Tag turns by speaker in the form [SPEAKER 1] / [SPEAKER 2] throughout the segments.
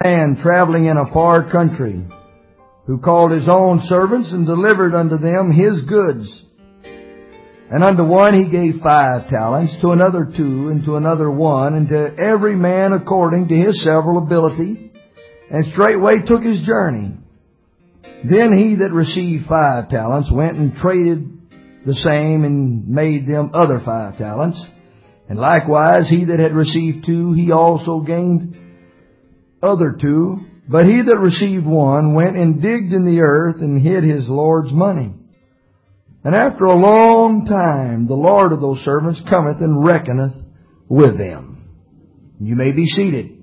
[SPEAKER 1] man traveling in a far country, who called his own servants and delivered unto them his goods. And unto one he gave 5 talents, to another 2, and to another 1, and to every man according to his several ability, and straightway took his journey. Then he that received 5 talents went and traded the same, and made them other 5 talents. And likewise he that had received 2, he also gained other 2. But he that received 1 went and digged in the earth, and hid his Lord's money. And after a long time, the Lord of those servants cometh and reckoneth with them. You may be seated.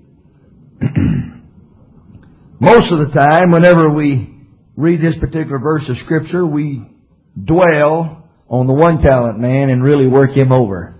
[SPEAKER 1] Most of the time, whenever we read this particular verse of Scripture, we dwell on the 1 talent man and really work him over.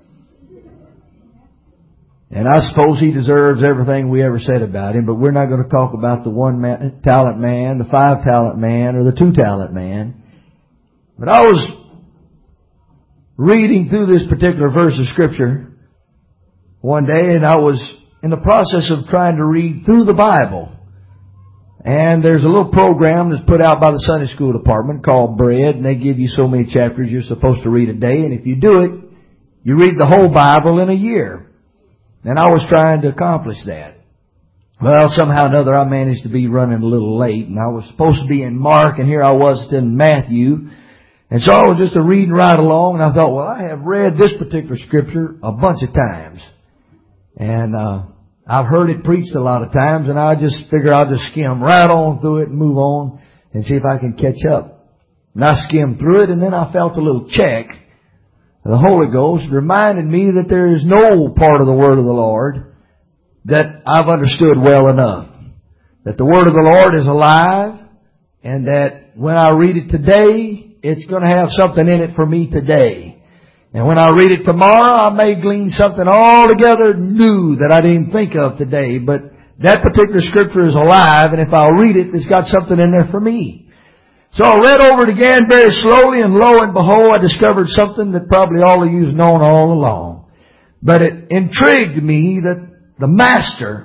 [SPEAKER 1] And I suppose he deserves everything we ever said about him, but we're not going to talk about the 1 talent man, the 5 talent man, or the 2 talent man. But I was reading through this particular verse of Scripture one day, and I was in the process of trying to read through the Bible. And there's a little program that's put out by the Sunday school department called Bread, and they give you so many chapters you're supposed to read a day, and if you do it, you read the whole Bible in a year. And I was trying to accomplish that. Well, somehow or another I managed to be running a little late, and I was supposed to be in Mark, and here I was in Matthew. And so I was just reading right along, and I thought, well, I have read this particular Scripture a bunch of times. And I've heard it preached a lot of times, and I just figure I'll just skim right on through it and move on and see if I can catch up. And I skimmed through it, and then I felt a little check. The Holy Ghost reminded me that there is no part of the Word of the Lord that I've understood well enough. That the Word of the Lord is alive, and that when I read it today, it's going to have something in it for me today. And when I read it tomorrow, I may glean something altogether new that I didn't think of today. But that particular Scripture is alive, and if I'll read it, it's got something in there for me. So I read over it again very slowly, and lo and behold, I discovered something that probably all of you have known all along. But it intrigued me that the Master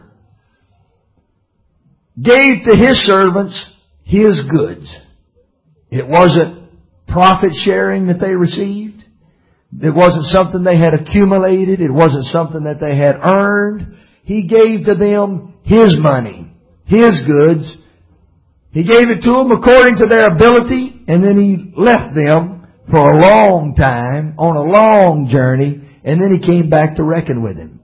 [SPEAKER 1] gave to His servants His goods. It wasn't profit sharing that they received. It wasn't something they had accumulated. It wasn't something that they had earned. He gave to them His money, His goods. He gave it to them according to their ability, and then He left them for a long time, on a long journey, and then He came back to reckon with them.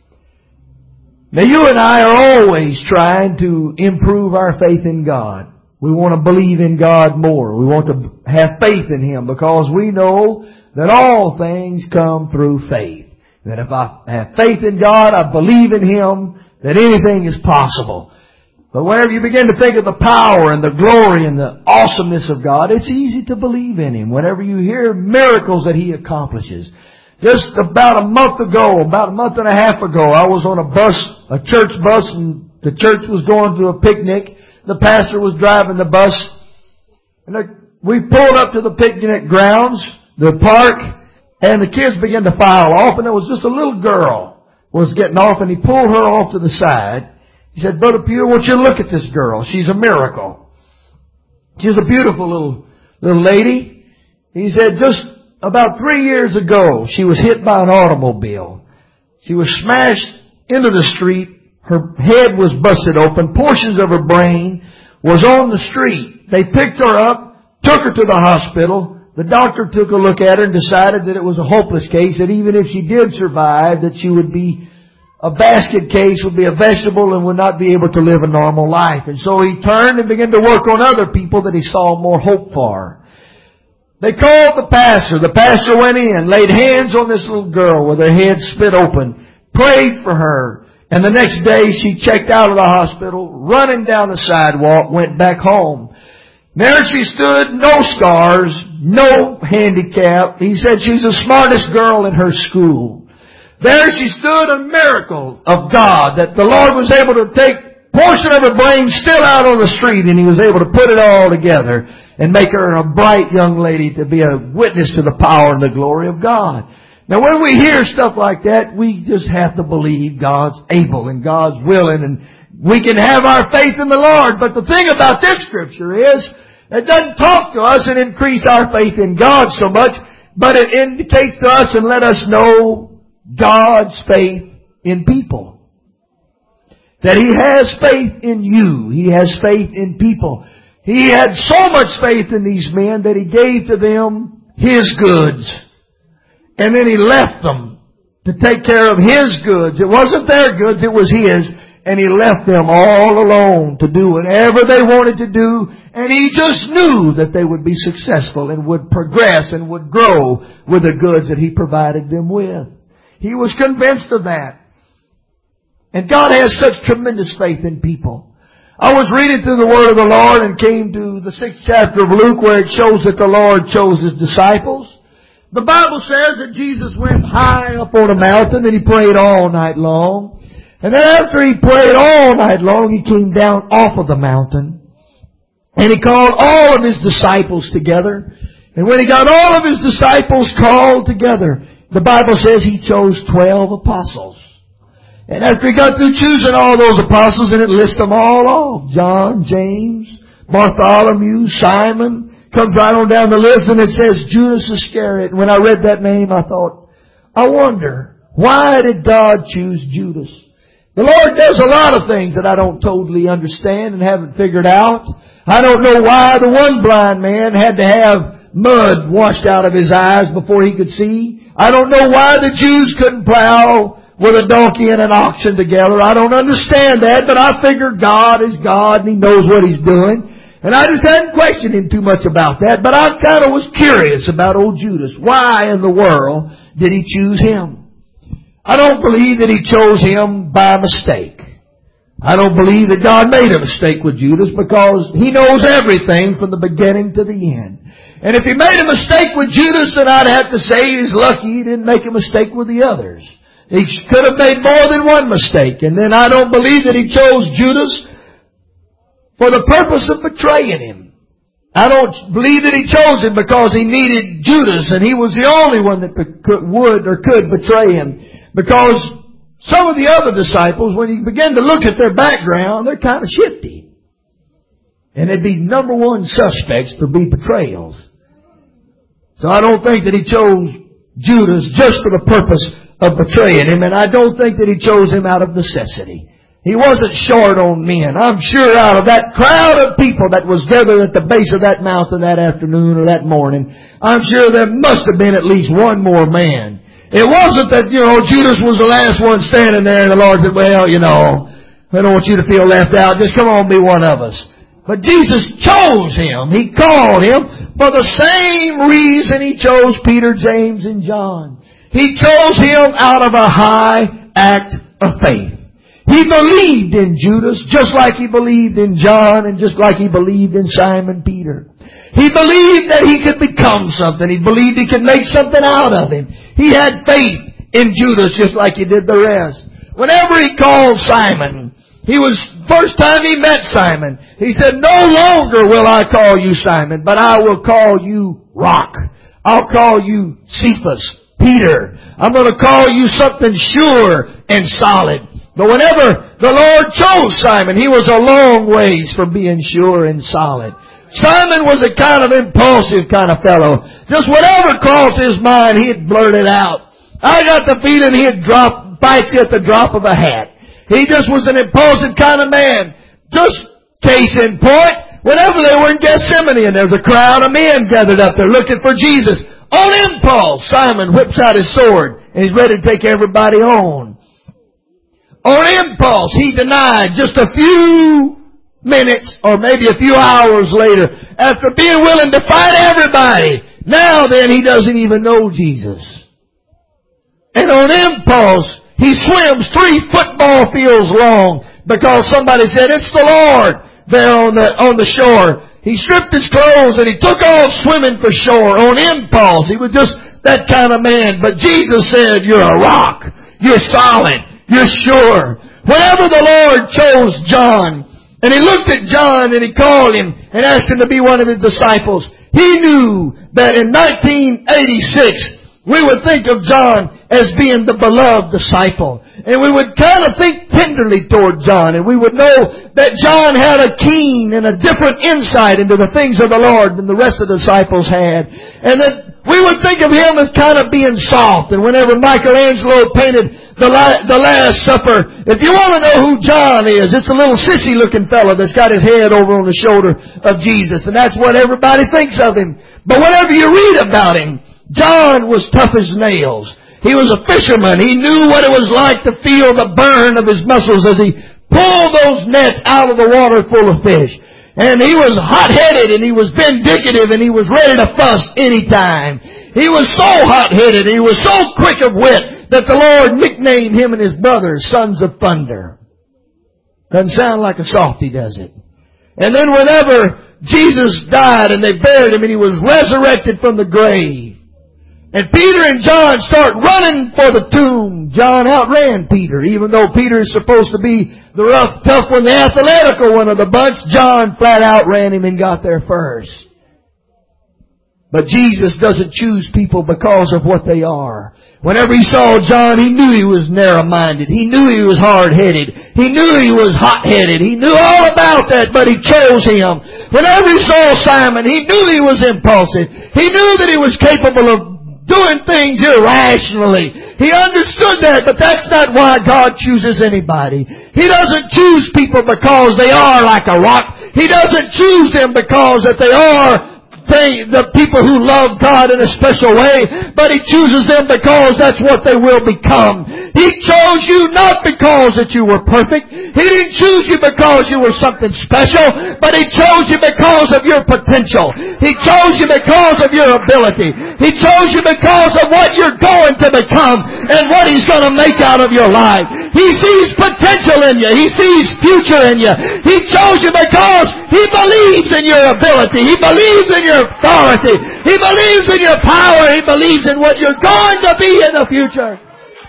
[SPEAKER 1] Now you and I are always trying to improve our faith in God. We want to believe in God more. We want to have faith in Him because we know that all things come through faith. That if I have faith in God, I believe in Him, that anything is possible. But whenever you begin to think of the power and the glory and the awesomeness of God, it's easy to believe in Him. Whenever you hear miracles that He accomplishes. Just about a month ago, about a month and a half ago, I was on a bus, a church bus, and the church was going to a picnic. The pastor was driving the bus, and we pulled up to the picnic grounds, the park, and the kids began to file off, and there was just a little girl was getting off, and he pulled her off to the side. He said, "Brother Peter, won't you look at this girl? She's a miracle. She's a beautiful little lady." He said, just about 3 years ago, she was hit by an automobile. She was smashed into the street. Her head was busted open. Portions of her brain was on the street. They picked her up, took her to the hospital. The doctor took a look at her and decided that it was a hopeless case, that even if she did survive, that she would be a basket case, would be a vegetable, and would not be able to live a normal life. And so he turned and began to work on other people that he saw more hope for. They called the pastor. The pastor went in, laid hands on this little girl with her head split open, prayed for her. And the next day she checked out of the hospital, running down the sidewalk, went back home. There she stood, no scars, no handicap. He said she's the smartest girl in her school. There she stood, a miracle of God, that the Lord was able to take a portion of her brain still out on the street, and He was able to put it all together and make her a bright young lady to be a witness to the power and the glory of God. Now when we hear stuff like that, we just have to believe God's able and God's willing, and we can have our faith in the Lord. But the thing about this scripture is, it doesn't talk to us and increase our faith in God so much, but it indicates to us and let us know God's faith in people. That He has faith in you. He has faith in people. He had so much faith in these men that He gave to them His goods. And then He left them to take care of His goods. It wasn't their goods, it was His. And He left them all alone to do whatever they wanted to do. And He just knew that they would be successful and would progress and would grow with the goods that He provided them with. He was convinced of that. And God has such tremendous faith in people. I was reading through the Word of the Lord and came to the 6th chapter of Luke where it shows that the Lord chose His disciples. The Bible says that Jesus went high up on a mountain and He prayed all night long. And then after He prayed all night long, He came down off of the mountain. And He called all of His disciples together. And when He got all of His disciples called together, the Bible says He chose 12 apostles. And after He got through choosing all those apostles, and it lists them all off. John, James, Bartholomew, Simon, comes right on down the list, and it says Judas Iscariot. And when I read that name, I thought, I wonder, why did God choose Judas? The Lord does a lot of things that I don't totally understand and haven't figured out. I don't know why the one blind man had to have mud washed out of his eyes before he could see. I don't know why the Jews couldn't plow with a donkey and an oxen together. I don't understand that, but I figure God is God and He knows what He's doing. And I just hadn't questioned Him too much about that, but I kind of was curious about old Judas. Why in the world did He choose him? I don't believe that He chose him by mistake. I don't believe that God made a mistake with Judas, because He knows everything from the beginning to the end. And if He made a mistake with Judas, then I'd have to say He's lucky He didn't make a mistake with the others. He could have made more than one mistake. And then I don't believe that He chose Judas for the purpose of betraying him. I don't believe that He chose him because He needed Judas and he was the only one that could betray him. Because some of the other disciples, when you begin to look at their background, they're kind of shifty. And they'd be number one suspects for betrayals. So I don't think that He chose Judas just for the purpose of betraying him, and I don't think that He chose him out of necessity. He wasn't short on men. I'm sure out of that crowd of people that was gathered at the base of that mountain that afternoon or that morning, I'm sure there must have been at least one more man. It wasn't that, Judas was the last one standing there and the Lord said, well, I don't want you to feel left out. Just come on, be one of us. But Jesus chose him. He called him for the same reason He chose Peter, James, and John. He chose him out of a high act of faith. He believed in Judas just like He believed in John and just like He believed in Simon Peter. He believed that he could become something. He believed he could make something out of him. He had faith in Judas just like he did the rest. Whenever He called Simon, first time He met Simon, He said, no longer will I call you Simon, but I will call you Rock. I'll call you Cephas. Peter, I'm going to call you something sure and solid. But whenever the Lord chose Simon, he was a long ways from being sure and solid. Simon was a kind of impulsive kind of fellow. Just whatever crossed his mind, he'd blurt it out. I got the feeling he'd drop fights at the drop of a hat. He just was an impulsive kind of man. Just case in point, whenever they were in Gethsemane and there was a crowd of men gathered up there looking for Jesus, on impulse, Simon whips out his sword and he's ready to take everybody on. On impulse, he denied just a few minutes or maybe a few hours later, after being willing to fight everybody. Now then, he doesn't even know Jesus. And on impulse, he swims 3 football fields long because somebody said, it's the Lord there on the shore. He stripped his clothes and he took off swimming for shore on impulse. He was just that kind of man. But Jesus said, you're a rock. You're solid. You're sure. Whenever the Lord chose John, and He looked at John and He called him and asked him to be one of His disciples, He knew that in 1986, we would think of John as being the beloved disciple. And we would kind of think tenderly toward John. And we would know that John had a keen and a different insight into the things of the Lord than the rest of the disciples had. And that we would think of him as kind of being soft. And whenever Michelangelo painted the Last Supper, if you want to know who John is, it's a little sissy looking fellow that's got his head over on the shoulder of Jesus. And that's what everybody thinks of him. But whenever you read about him, John was tough as nails. He was a fisherman. He knew what it was like to feel the burn of his muscles as he pulled those nets out of the water full of fish. And he was hot-headed and he was vindictive and he was ready to fuss anytime. He was so hot-headed, he was so quick of wit that the Lord nicknamed him and his brothers Sons of Thunder. Doesn't sound like a softy, does it? And then whenever Jesus died and they buried him and he was resurrected from the grave, and Peter and John start running for the tomb. John outran Peter. Even though Peter is supposed to be the rough, tough one, the athletical one of the bunch, John flat out ran him and got there first. But Jesus doesn't choose people because of what they are. Whenever he saw John, he knew he was narrow-minded. He knew he was hard-headed. He knew he was hot-headed. He knew all about that, but he chose him. Whenever he saw Simon, he knew he was impulsive. He knew that he was capable of doing things irrationally. He understood that, but that's not why God chooses anybody. He doesn't choose people because they are like a rock. He doesn't choose them because that they are the people who love God in a special way, but He chooses them because that's what they will become. He chose you not because that you were perfect. He didn't choose you because you were something special, but He chose you because of your potential. He chose you because of your ability. He chose you because of what you're going to become and what He's going to make out of your life. He sees potential in you. He sees future in you. He chose you because He believes in your ability. He believes in your authority. He believes in your power. He believes in what you're going to be in the future.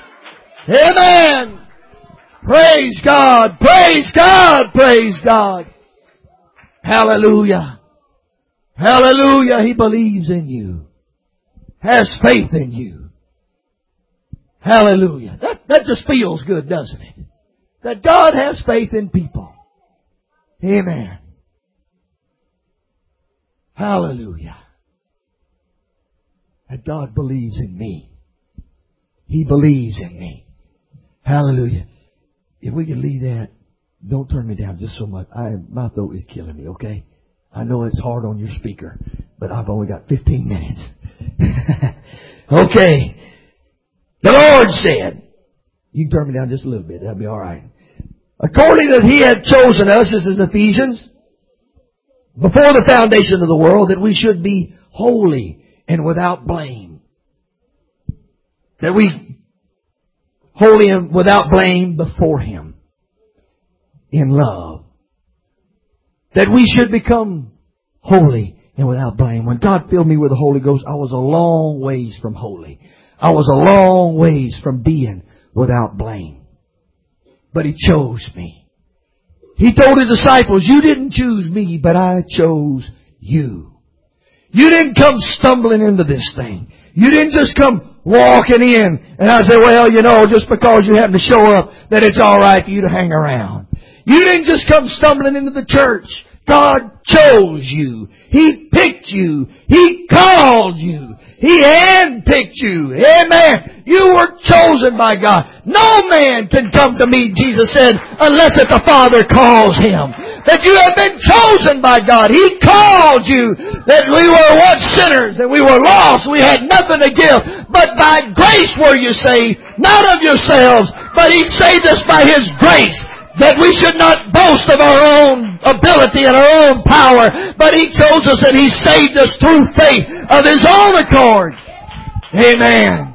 [SPEAKER 1] Amen. Praise God. Praise God. Praise God. Hallelujah. Hallelujah. He believes in you. Has faith in you. Hallelujah. That just feels good, doesn't it? That God has faith in people. Amen. Hallelujah. That God believes in me. He believes in me. Hallelujah. If we can leave that, don't turn me down just so much. My throat is killing me, okay? I know it's hard on your speaker, but I've only got 15 minutes. Okay. The Lord said, you can turn me down just a little bit, that'll be alright. According that He had chosen us, this is Ephesians, before the foundation of the world, that we should be holy and without blame. That we holy and without blame before Him in love. That we should become holy and without blame. When God filled me with the Holy Ghost, I was a long ways from holy. I was a long ways from being without blame. But He chose me. He told His disciples, you didn't choose me, but I chose you. You didn't come stumbling into this thing. You didn't just come walking in and I say, well, you know, just because you happen to show up, that it's alright for you to hang around. You didn't just come stumbling into the church. God chose you. He picked you. He called you. He handpicked you. Amen. You were chosen by God. No man can come to me, Jesus said, unless that the Father calls him. That you have been chosen by God. He called you. That we were once sinners and we were lost. We had nothing to give. But by grace were you saved. Not of yourselves, but He saved us by His grace. That we should not boast of our own ability and our own power, but He chose us and He saved us through faith of His own accord. Amen.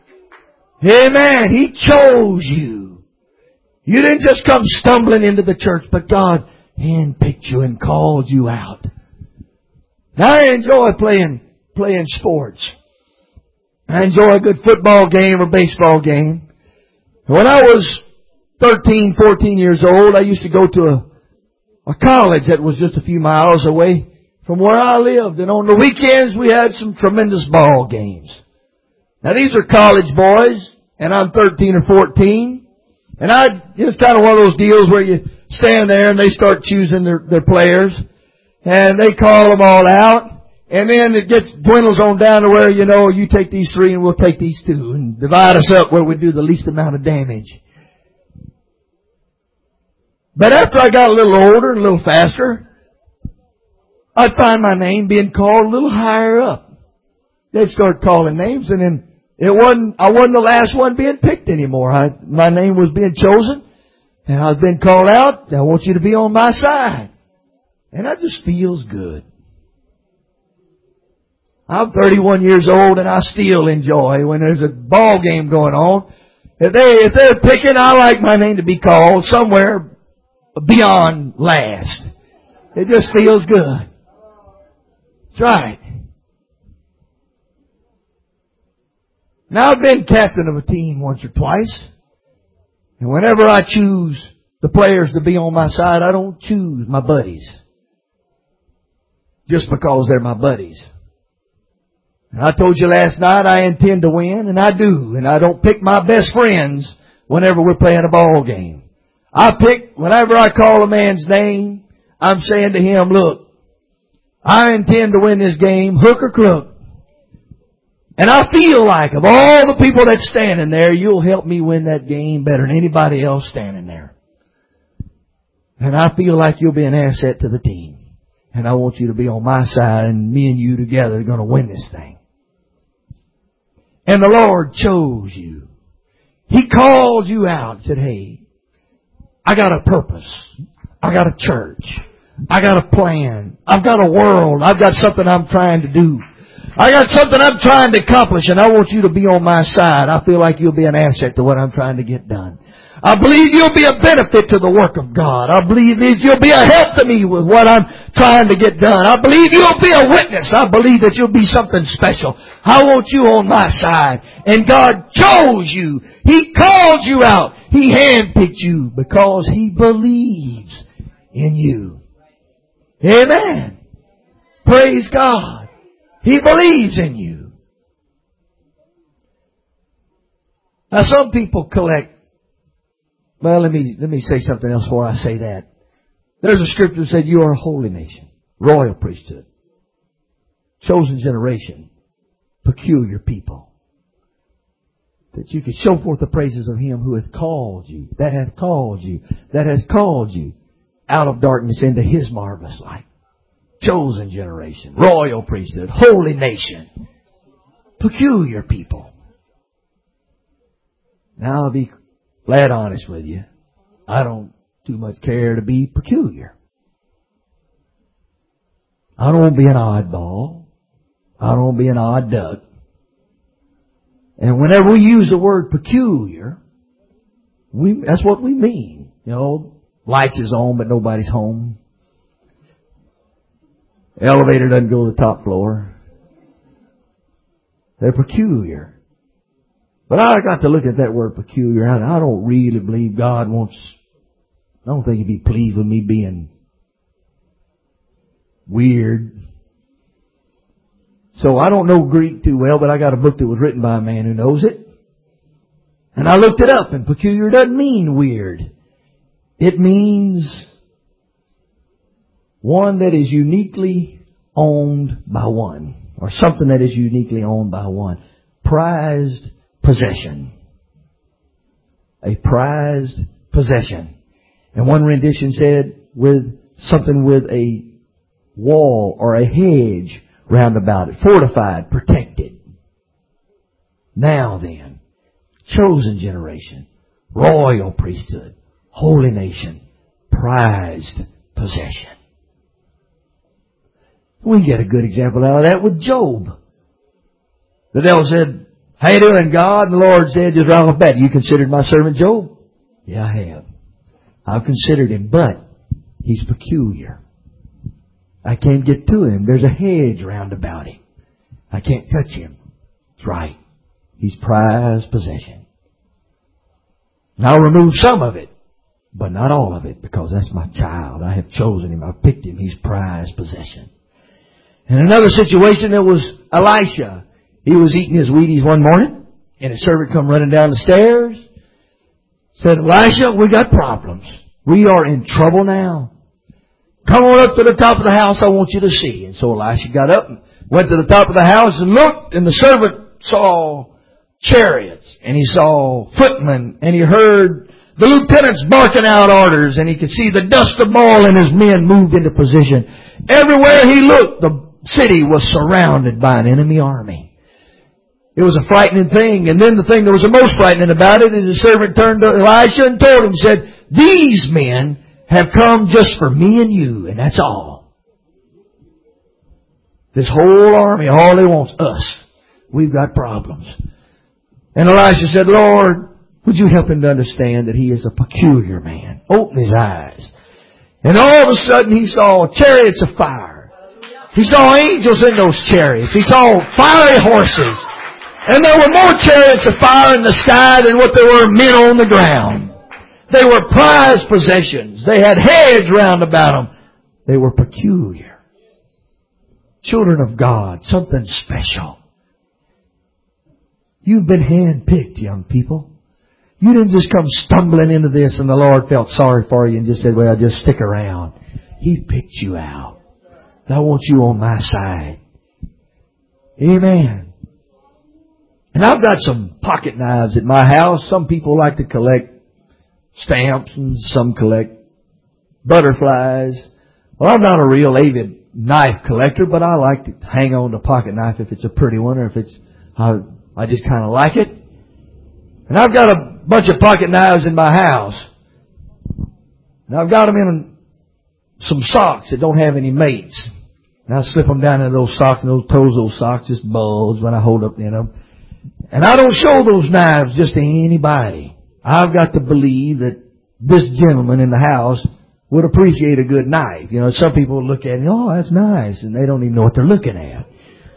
[SPEAKER 1] Amen. He chose you. You didn't just come stumbling into the church, but God handpicked you and called you out. Now I enjoy playing sports. I enjoy a good football game or baseball game. When I was 13, 14 years old, I used to go to a college that was just a few miles away from where I lived. And on the weekends, we had some tremendous ball games. Now these are college boys, and I'm 13 or 14. And it's kind of one of those deals where you stand there and they start choosing their players. And they call them all out. And then it dwindles on down to where, you take these 3 and we'll take these 2. And divide us up where we do the least amount of damage. But after I got a little older and a little faster, I'd find my name being called a little higher up. They'd start calling names, and then I wasn't the last one being picked anymore. My name was being chosen, and I was being called out. I want you to be on my side. And that just feels good. I'm 31 years old, and I still enjoy when there's a ball game going on. If they're picking, I like my name to be called somewhere beyond last. It just feels good. That's right. Now I've been captain of a team once or twice. And whenever I choose the players to be on my side, I don't choose my buddies. Just because they're my buddies. And I told you last night I intend to win, and I do. And I don't pick my best friends whenever we're playing a ball game. Whenever I call a man's name, I'm saying to him, look, I intend to win this game, hook or crook. And I feel like of all the people that's standing there, you'll help me win that game better than anybody else standing there. And I feel like you'll be an asset to the team. And I want you to be on my side, and me and you together are going to win this thing. And the Lord chose you. He called you out and said, hey, I got a purpose. I got a church. I got a plan. I've got a world. I've got something I'm trying to do. I got something I'm trying to accomplish, and I want you to be on my side. I feel like you'll be an asset to what I'm trying to get done. I believe you'll be a benefit to the work of God. I believe that you'll be a help to me with what I'm trying to get done. I believe you'll be a witness. I believe that you'll be something special. I want you on my side. And God chose you. He called you out. He handpicked you because He believes in you. Amen. Praise God. He believes in you. Now some people collect. Well, let me say something else before I say that. There's a scripture that said you are a holy nation, royal priesthood, chosen generation, peculiar people. That you could show forth the praises of Him who hath called you, that hath called you, that has called you out of darkness into His marvelous light. Chosen generation, royal priesthood, holy nation, peculiar people. Now I'll be flat honest with you. I don't too much care to be peculiar. I don't want to be an oddball. I don't want to be an odd duck. And whenever we use the word peculiar, that's what we mean. Lights is on but nobody's home. Elevator doesn't go to the top floor. They're peculiar. But I got to look at that word peculiar. I don't really believe God wants, I don't think He'd be pleased with me being weird. So I don't know Greek too well, but I got a book that was written by a man who knows it. And I looked it up, and peculiar doesn't mean weird. It means one that is uniquely owned by one, or something that is uniquely owned by one. Prized possession. A prized possession. And one rendition said with something with a wall or a hedge round about it. Fortified, protected. Now then, chosen generation, royal priesthood, holy nation, prized possession. We get a good example out of that with Job. The devil said, how you doing, God? And the Lord said, just right off the bat, you considered my servant Job? Yeah, I have. I've considered him, but he's peculiar. I can't get to him. There's a hedge round about him. I can't touch him. That's right. He's prized possession. And I'll remove some of it, but not all of it, because that's my child. I have chosen him. I've picked him. He's prized possession. In another situation, there was Elisha. He was eating his Wheaties one morning, and his servant come running down the stairs. Said, Elisha, we got problems. We are in trouble now. Come on up to the top of the house, I want you to see. And so Elisha got up and went to the top of the house and looked, and the servant saw chariots, and he saw footmen, and he heard the lieutenants barking out orders, and he could see the dust of Baal and his men moved into position. Everywhere he looked, the city was surrounded by an enemy army. It was a frightening thing. And then the thing that was the most frightening about it is the servant turned to Elisha and told him, said, these men have come just for me and you, and that's all. This whole army, all they want's us. We've got problems. And Elisha said, Lord, would you help him to understand that he is a peculiar man? Open his eyes. And all of a sudden he saw chariots of fire. He saw angels in those chariots. He saw fiery horses. And there were more chariots of fire in the sky than what there were men on the ground. They were prized possessions. They had hedge round about them. They were peculiar. Children of God, something special. You've been handpicked, young people. You didn't just come stumbling into this and the Lord felt sorry for you and just said, well, just stick around. He picked you out. I want you on my side. Amen. And I've got some pocket knives at my house. Some people like to collect stamps and some collect butterflies. Well, I'm not a real avid knife collector, but I like to hang on to a pocket knife if it's a pretty one or if it's, I just kind of like it. And I've got a bunch of pocket knives in my house. And I've got them in some socks that don't have any mates. And I slip them down into those socks, and those toes of those socks just bulge when I hold up in them. And I don't show those knives just to anybody. I've got to believe that this gentleman in the house would appreciate a good knife. You know, some people would look at it, oh, that's nice, and they don't even know what they're looking at.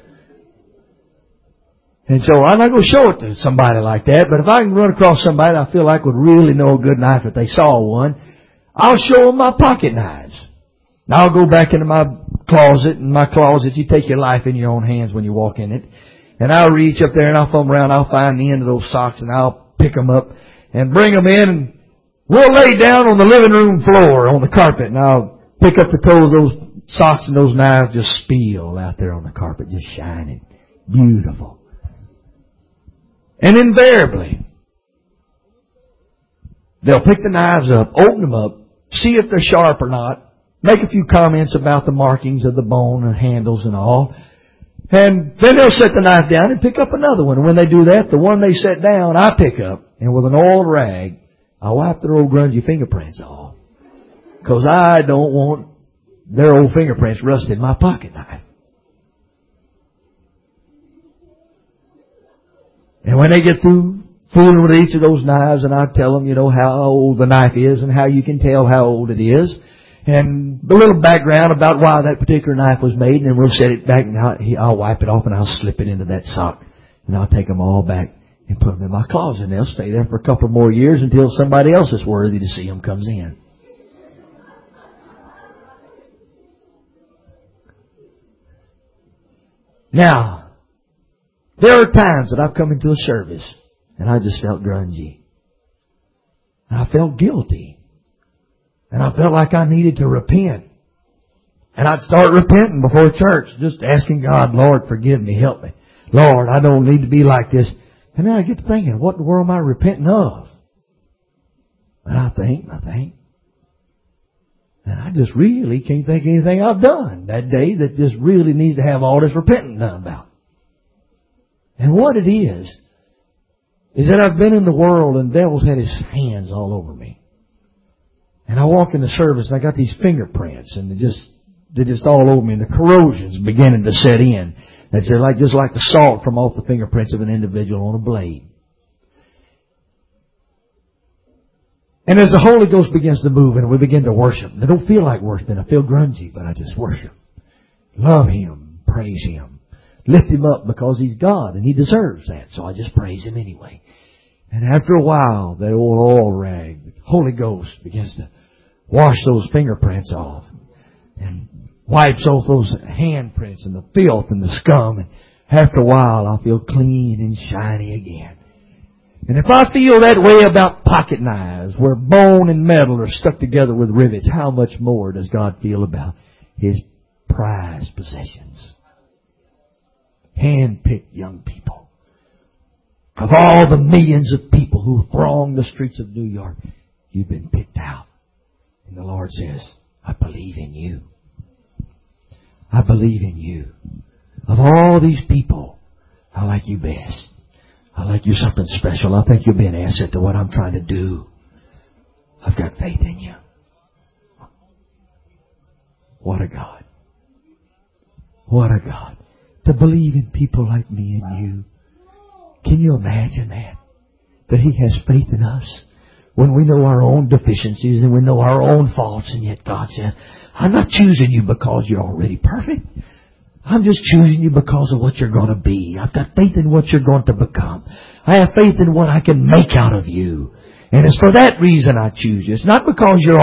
[SPEAKER 1] And so I'm not going to show it to somebody like that, but if I can run across somebody I feel like would really know a good knife if they saw one, I'll show them my pocket knives. Now I'll go back into my closet. In my closet, you take your life in your own hands when you walk in it. And I'll reach up there and I'll thumb around, I'll find the end of those socks and I'll pick them up and bring them in, and we'll lay down on the living room floor on the carpet, and I'll pick up the toe of those socks, and those knives just spill out there on the carpet, just shining. Beautiful. And invariably, they'll pick the knives up, open them up, see if they're sharp or not, make a few comments about the markings of the bone and handles and all, and then they'll set the knife down and pick up another one. And when they do that, the one they set down, I pick up, and with an old rag, I wipe their old grungy fingerprints off. Because I don't want their old fingerprints rusted in my pocket knife. And when they get through fooling with each of those knives, and I tell them, you know, how old the knife is and how you can tell how old it is, and a little background about why that particular knife was made, and then we'll set it back, and I'll wipe it off, and I'll slip it into that sock, and I'll take them all back and put them in my closet, and they'll stay there for a couple more years until somebody else that's worthy to see them comes in. Now, there are times that I've come into a service and I just felt grungy. And I felt guilty. And I felt like I needed to repent. And I'd start repenting before church, just asking God, Lord, forgive me, help me. Lord, I don't need to be like this. And then I get to thinking, what in the world am I repenting of? And I think. And I just really can't think of anything I've done that day that just really needs to have all this repenting done about. And what it is that I've been in the world and the devil's had his hands all over me. And I walk in the service and I got these fingerprints and they're just all over me, and the corrosion's beginning to set in. It's just like the salt from off the fingerprints of an individual on a blade. And as the Holy Ghost begins to move and we begin to worship, and I don't feel like worshiping, I feel grungy, but I just worship. Love Him, praise Him, lift Him up because He's God and He deserves that. So I just praise Him anyway. And after a while, that old oil rag, the Holy Ghost begins to wash those fingerprints off and wipes off those handprints and the filth and the scum. after a while I'll feel clean and shiny again. And if I feel that way about pocket knives, where bone and metal are stuck together with rivets, how much more does God feel about His prized possessions? Hand-picked young people. Of all the millions of people who throng the streets of New York, you've been picked out. And the Lord says, I believe in you. I believe in you. Of all these people, I like you best. I like you something special. I think you'll be an asset to what I'm trying to do. I've got faith in you. What a God. What a God. To believe in people like me and you. Can you imagine that? That He has faith in us when we know our own deficiencies and we know our own faults, and yet God said, I'm not choosing you because you're already perfect. I'm just choosing you because of what you're going to be. I've got faith in what you're going to become. I have faith in what I can make out of you. And it's for that reason I choose you. It's not because you're